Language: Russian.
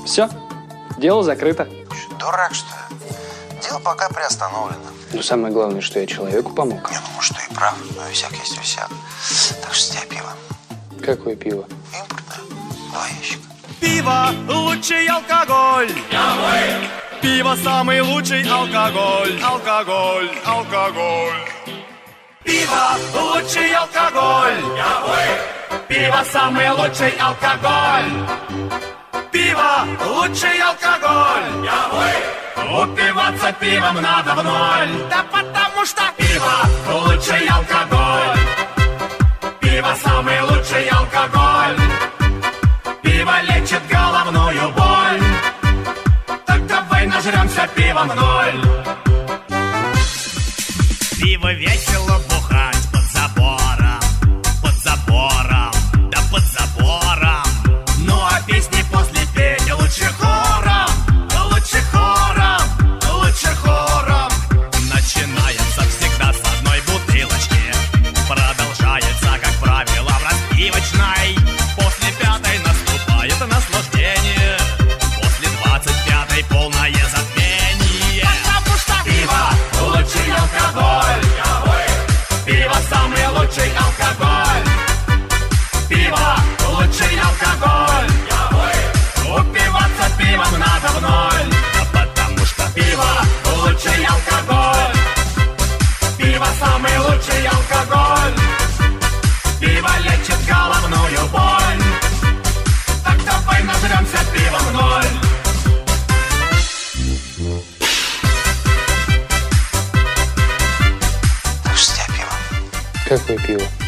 Все, дело закрыто. Что, дурак, что ли? Дело пока приостановлено. Но самое главное, что я человеку помог. Не, ну может, ты и прав, но и всяк есть у всяк. Так что с тебя пиво. Какое пиво? Импортное. 2 ящика. Пиво – лучший алкоголь. Пиво – самый лучший алкоголь. Алкоголь, алкоголь. Пиво – лучший алкоголь. Пиво – самый лучший алкоголь. Пиво – лучший алкоголь. Упиваться пивом надо в ноль. Да потому что пиво – лучший алкоголь. Пиво – самый лучший алкоголь. Пиво лечит головную боль. Так давай нажремся пивом в ноль. Пиво весело бухать под забором. Под забором, да под забором. Ну а песни после петь лучше хором. Лучше хором, лучше хором. Начинается всегда с одной бутылочки. Продолжается, как правило, в распивочной. После 5-й наступает наслаждение. После 25-й полное затмение. Потому что пиво – лучший алкоголь. Пиво – самый лучший алкоголь. Пиво – лучший алкоголь. Упиваться пивом надо в ноль. Да потому что пиво – лучший алкоголь. Пиво – самый лучший алкоголь. Пиво лечит головную боль. Так давай нажремся пивом в ноль. Так что с тебя пиво. Какое пиво?